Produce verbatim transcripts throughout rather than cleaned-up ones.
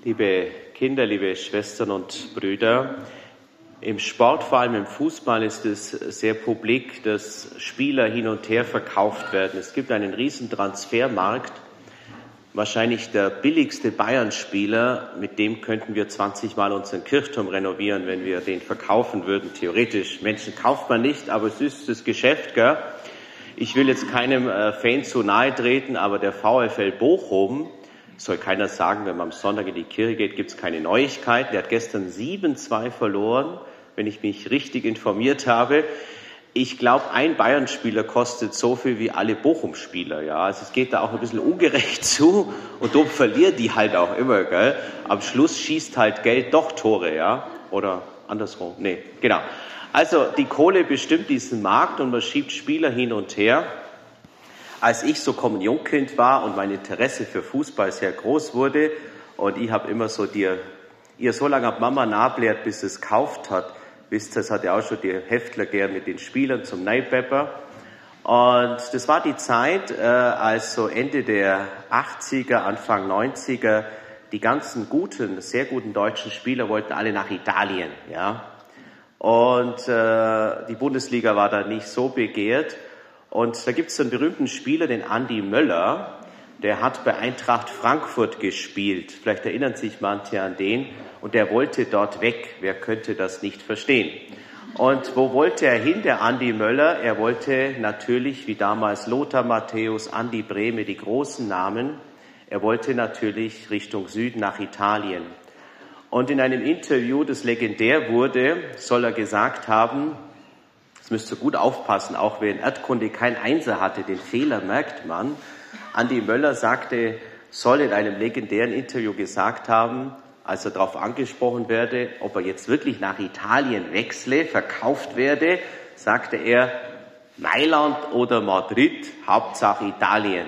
Liebe Kinder, liebe Schwestern und Brüder, im Sport, vor allem im Fußball, ist es sehr publik, dass Spieler hin und her verkauft werden. Es gibt einen riesen Transfermarkt. Wahrscheinlich der billigste Bayern-Spieler, mit dem könnten wir zwanzig Mal unseren Kirchturm renovieren, wenn wir den verkaufen würden, theoretisch. Menschen kauft man nicht, aber es ist das Geschäft, gell? Ich will jetzt keinem äh, Fan zu nahe treten, aber der VfL Bochum, soll keiner sagen, wenn man am Sonntag in die Kirche geht, gibt es keine Neuigkeiten. Der hat gestern sieben zwei verloren, wenn ich mich richtig informiert habe. Ich glaube, ein Bayern-Spieler kostet so viel wie alle Bochum-Spieler. Ja, also es geht da auch ein bisschen ungerecht zu und darum verlieren die halt auch immer. Gell? Am Schluss schießt halt Geld doch Tore, ja, oder andersrum. Nee, genau. Also die Kohle bestimmt diesen Markt und man schiebt Spieler hin und her. Als ich so Kommunionkind war und mein Interesse für Fußball sehr groß wurde und ich habe immer so dir, ihr so lange ab Mama nachbläht, bis es gekauft hat, wisst ihr, das hat ja auch schon die Heftler gern mit den Spielern zum Neipepper. Und das war die Zeit, äh, als so Ende der achtziger, Anfang neunziger die ganzen guten, sehr guten deutschen Spieler wollten alle nach Italien, ja. Und äh, die Bundesliga war da nicht so begehrt. Und da gibt es einen berühmten Spieler, den Andi Möller, der hat bei Eintracht Frankfurt gespielt. Vielleicht erinnern sich manche an den. Und der wollte dort weg. Wer könnte das nicht verstehen? Und wo wollte er hin, der Andi Möller? Er wollte natürlich, wie damals Lothar Matthäus, Andi Brehme, die großen Namen, er wollte natürlich Richtung Süden nach Italien. Und in einem Interview, das legendär wurde, soll er gesagt haben, das müsst ihr gut aufpassen, auch wer in Erdkunde kein Einser hatte, den Fehler merkt man. Andi Möller sagte, soll in einem legendären Interview gesagt haben, als er darauf angesprochen werde, ob er jetzt wirklich nach Italien wechsle, verkauft werde, sagte er, Mailand oder Madrid, Hauptsache Italien.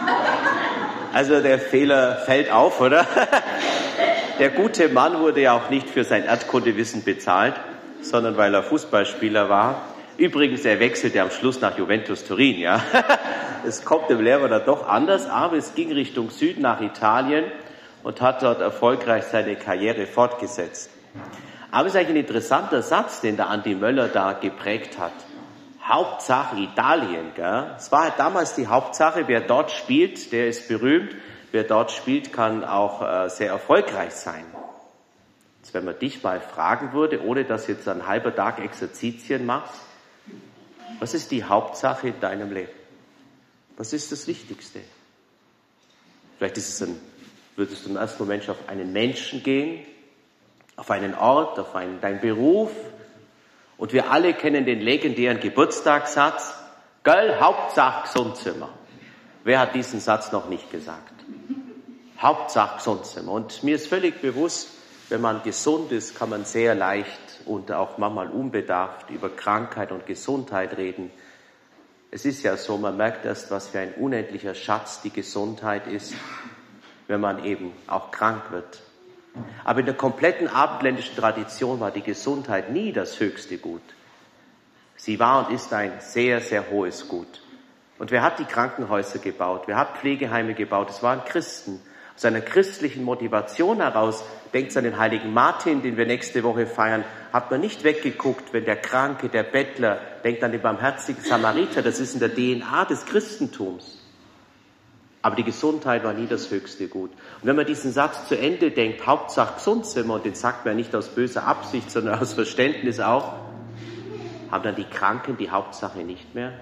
Also der Fehler fällt auf, oder? Der gute Mann wurde ja auch nicht für sein Erdkundewissen bezahlt, sondern weil er Fußballspieler war. Übrigens, er wechselte am Schluss nach Juventus Turin, ja. Es kommt dem Lehrer dann doch anders, aber es ging Richtung Süden nach Italien und hat dort erfolgreich seine Karriere fortgesetzt. Aber es ist eigentlich ein interessanter Satz, den der Andi Möller da geprägt hat. Hauptsache Italien, gell? Es war halt damals die Hauptsache, wer dort spielt, der ist berühmt. Wer dort spielt, kann auch äh, sehr erfolgreich sein. Jetzt, wenn man dich mal fragen würde, ohne dass du jetzt einen halben Tag Exerzitien machst, was ist die Hauptsache in deinem Leben? Was ist das Wichtigste? Vielleicht ist es ein, würdest du im ersten Moment auf einen Menschen gehen, auf einen Ort, auf einen, deinen Beruf. Und wir alle kennen den legendären Geburtstagssatz, gell, Hauptsache Gesundzimmer. Wer hat diesen Satz noch nicht gesagt? Hauptsache Gesundzimmer. Und mir ist völlig bewusst, wenn man gesund ist, kann man sehr leicht und auch manchmal unbedarft über Krankheit und Gesundheit reden. Es ist ja so, man merkt erst, was für ein unendlicher Schatz die Gesundheit ist, wenn man eben auch krank wird. Aber in der kompletten abendländischen Tradition war die Gesundheit nie das höchste Gut. Sie war und ist ein sehr, sehr hohes Gut. Und wer hat die Krankenhäuser gebaut? Wer hat Pflegeheime gebaut? Es waren Christen. Aus einer christlichen Motivation heraus, denkt an den heiligen Martin, den wir nächste Woche feiern, hat man nicht weggeguckt, wenn der Kranke, der Bettler, denkt an den barmherzigen Samariter, das ist in der D N A des Christentums. Aber die Gesundheit war nie das höchste Gut. Und wenn man diesen Satz zu Ende denkt, Hauptsache Gesundzimmer, und den sagt man nicht aus böser Absicht, sondern aus Verständnis auch, haben dann die Kranken die Hauptsache nicht mehr?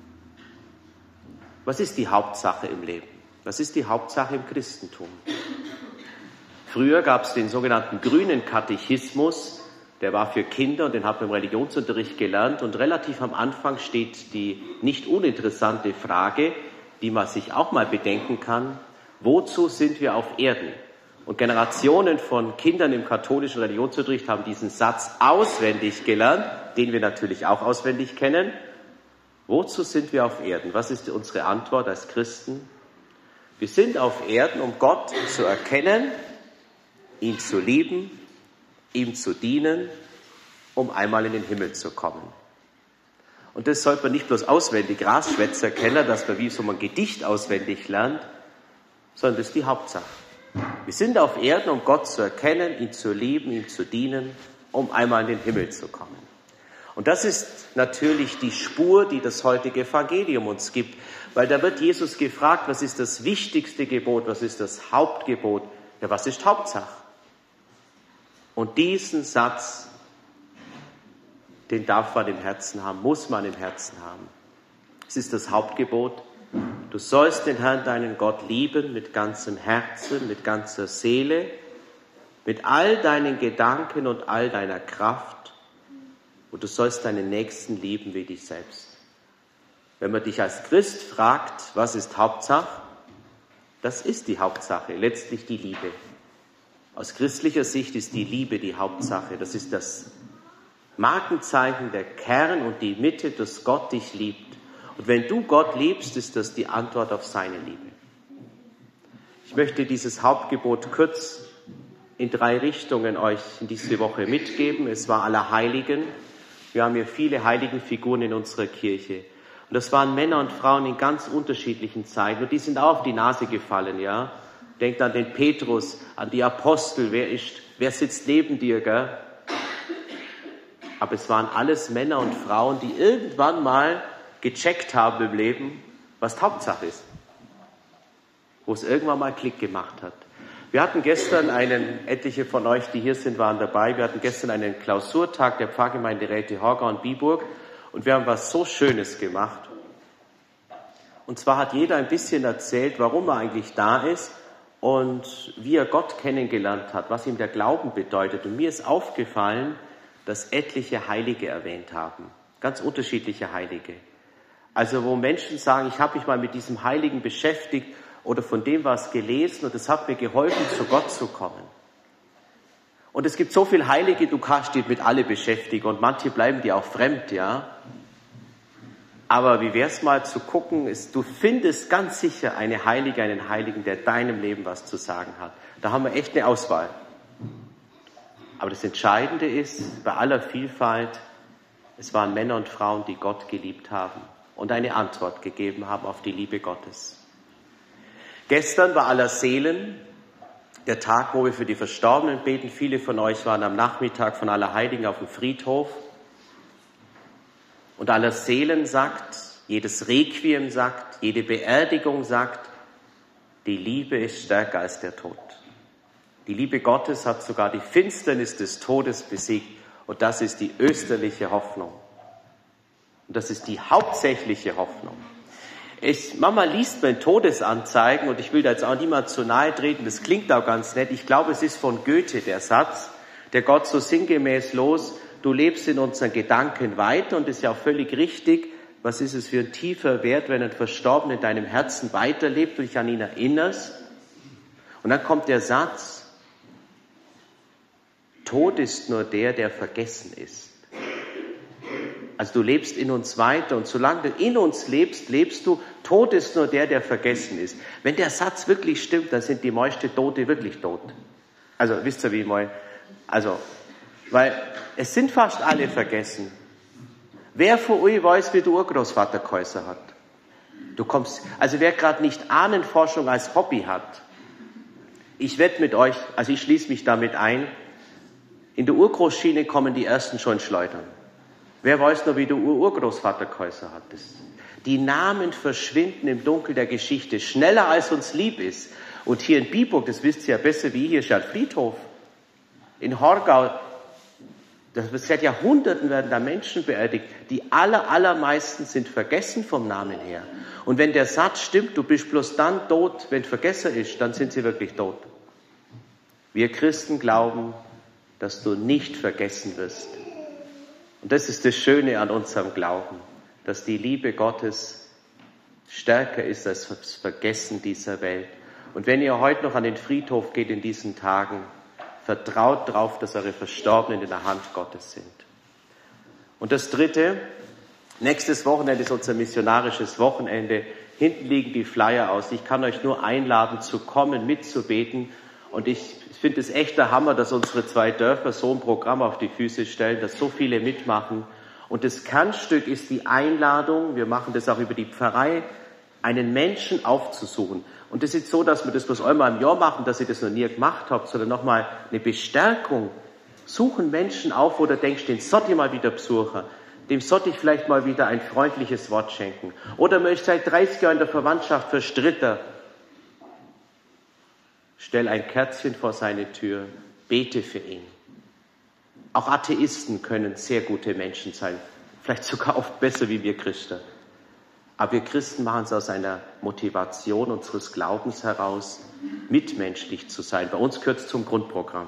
Was ist die Hauptsache im Leben? Was ist die Hauptsache im Christentum? Früher gab es den sogenannten grünen Katechismus, der war für Kinder und den hat man im Religionsunterricht gelernt. Und relativ am Anfang steht die nicht uninteressante Frage, die man sich auch mal bedenken kann, wozu sind wir auf Erden? Und Generationen von Kindern im katholischen Religionsunterricht haben diesen Satz auswendig gelernt, den wir natürlich auch auswendig kennen. Wozu sind wir auf Erden? Was ist unsere Antwort als Christen? Wir sind auf Erden, um Gott zu erkennen, ihn zu lieben, ihm zu dienen, um einmal in den Himmel zu kommen. Und das sollte man nicht bloß auswendig Rasschwätzer kennen, dass man wie so ein Gedicht auswendig lernt, sondern das ist die Hauptsache. Wir sind auf Erden, um Gott zu erkennen, ihn zu lieben, ihm zu dienen, um einmal in den Himmel zu kommen. Und das ist natürlich die Spur, die das heutige Evangelium uns gibt, weil da wird Jesus gefragt, was ist das wichtigste Gebot, was ist das Hauptgebot, ja, was ist Hauptsache? Und diesen Satz, den darf man im Herzen haben, muss man im Herzen haben. Es ist das Hauptgebot. Du sollst den Herrn, deinen Gott, lieben mit ganzem Herzen, mit ganzer Seele, mit all deinen Gedanken und all deiner Kraft. Und du sollst deinen Nächsten lieben wie dich selbst. Wenn man dich als Christ fragt, was ist Hauptsache? Das ist die Hauptsache, letztlich die Liebe. Aus christlicher Sicht ist die Liebe die Hauptsache. Das ist das Markenzeichen, der Kern und die Mitte, dass Gott dich liebt. Und wenn du Gott liebst, ist das die Antwort auf seine Liebe. Ich möchte dieses Hauptgebot kurz in drei Richtungen euch in diese Woche mitgeben. Es war Allerheiligen. Wir haben hier viele Heiligenfiguren in unserer Kirche. Und das waren Männer und Frauen in ganz unterschiedlichen Zeiten. Und die sind auch auf die Nase gefallen, ja. Denkt an den Petrus, an die Apostel. Wer ist, wer sitzt neben dir, gell? Aber es waren alles Männer und Frauen, die irgendwann mal gecheckt haben im Leben, was Hauptsache ist. Wo es irgendwann mal Klick gemacht hat. Wir hatten gestern einen, etliche von euch, die hier sind, waren dabei. Wir hatten gestern einen Klausurtag der Pfarrgemeinde Räte Horgau und Biburg. Und wir haben was so Schönes gemacht. Und zwar hat jeder ein bisschen erzählt, warum er eigentlich da ist und wie er Gott kennengelernt hat, was ihm der Glauben bedeutet. Und mir ist aufgefallen, dass etliche Heilige erwähnt haben. Ganz unterschiedliche Heilige. Also wo Menschen sagen, ich habe mich mal mit diesem Heiligen beschäftigt oder von dem was gelesen und es hat mir geholfen, zu Gott zu kommen. Und es gibt so viele Heilige, du kannst dich mit alle beschäftigen und manche bleiben dir auch fremd, ja. Aber wie wär's mal zu gucken, ist, du findest ganz sicher eine Heilige, einen Heiligen, der deinem Leben was zu sagen hat. Da haben wir echt eine Auswahl. Aber das Entscheidende ist, bei aller Vielfalt, es waren Männer und Frauen, die Gott geliebt haben und eine Antwort gegeben haben auf die Liebe Gottes. Gestern war Allerseelen, der Tag, wo wir für die Verstorbenen beten. Viele von euch waren am Nachmittag von Allerheiligen auf dem Friedhof. Und Allerseelen sagt, jedes Requiem sagt, jede Beerdigung sagt, die Liebe ist stärker als der Tod. Die Liebe Gottes hat sogar die Finsternis des Todes besiegt. Und das ist die österliche Hoffnung. Und das ist die hauptsächliche Hoffnung. Ich, manchmal liest man Todesanzeigen und ich will da jetzt auch niemand zu nahe treten, das klingt auch ganz nett. Ich glaube, es ist von Goethe der Satz, der Gott so sinngemäß los, du lebst in unseren Gedanken weiter und das ist ja auch völlig richtig. Was ist es für ein tiefer Wert, wenn ein Verstorbener in deinem Herzen weiterlebt und dich an ihn erinnerst? Und dann kommt der Satz, Tod ist nur der, der vergessen ist. Also du lebst in uns weiter und solange du in uns lebst, lebst du. Tod ist nur der, der vergessen ist. Wenn der Satz wirklich stimmt, dann sind die meisten Tote wirklich tot. Also wisst ihr wie mal? Also, weil es sind fast alle vergessen. Wer von euch weiß, wie der Urgroßvater geheißen hat? Du kommst, also wer gerade nicht Ahnenforschung als Hobby hat, ich wette mit euch, also ich schließe mich damit ein, in der Urgroßschiene kommen die Ersten schon schleudern. Wer weiß noch, wie der Urgroßvater geheißen hat? Das, die Namen verschwinden im Dunkel der Geschichte, schneller als uns lieb ist. Und hier in Biburg, das wisst ihr ja besser wie hier, ist ja ein Friedhof. In Horgau, das, seit Jahrhunderten werden da Menschen beerdigt. Die aller, allermeisten sind vergessen vom Namen her. Und wenn der Satz stimmt, du bist bloß dann tot, wenn Vergesser ist, dann sind sie wirklich tot. Wir Christen glauben, dass du nicht vergessen wirst. Und das ist das Schöne an unserem Glauben, dass die Liebe Gottes stärker ist als das Vergessen dieser Welt. Und wenn ihr heute noch an den Friedhof geht in diesen Tagen, vertraut darauf, dass eure Verstorbenen in der Hand Gottes sind. Und das Dritte, nächstes Wochenende ist unser missionarisches Wochenende. Hinten liegen die Flyer aus. Ich kann euch nur einladen, zu kommen, mitzubeten. Und ich finde es echt der Hammer, dass unsere zwei Dörfer so ein Programm auf die Füße stellen, dass so viele mitmachen. Und das Kernstück ist die Einladung, wir machen das auch über die Pfarrei, einen Menschen aufzusuchen. Und das ist nicht so, dass wir das bloß einmal im Jahr machen, dass ihr das noch nie gemacht habt, sondern nochmal eine Bestärkung. Suchen Menschen auf, wo du denkst, den sollte ich mal wieder besuchen. Dem sollte ich vielleicht mal wieder ein freundliches Wort schenken. Oder möchte seit dreißig Jahren in der Verwandtschaft verstritten. Stell ein Kerzchen vor seine Tür, bete für ihn. Auch Atheisten können sehr gute Menschen sein. Vielleicht sogar oft besser wie wir Christen. Aber wir Christen machen es aus einer Motivation unseres Glaubens heraus, mitmenschlich zu sein. Bei uns gehört es zum Grundprogramm.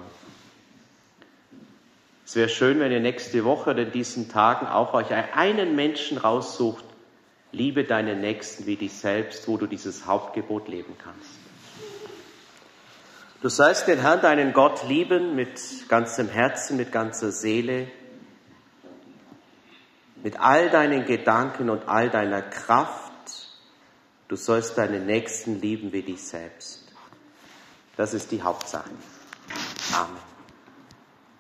Es wäre schön, wenn ihr nächste Woche oder in diesen Tagen auch euch einen Menschen raussucht, liebe deinen Nächsten wie dich selbst, wo du dieses Hauptgebot leben kannst. Du sollst den Herrn, deinen Gott, lieben mit ganzem Herzen, mit ganzer Seele, mit all deinen Gedanken und all deiner Kraft. Du sollst deinen Nächsten lieben wie dich selbst. Das ist die Hauptsache. Amen.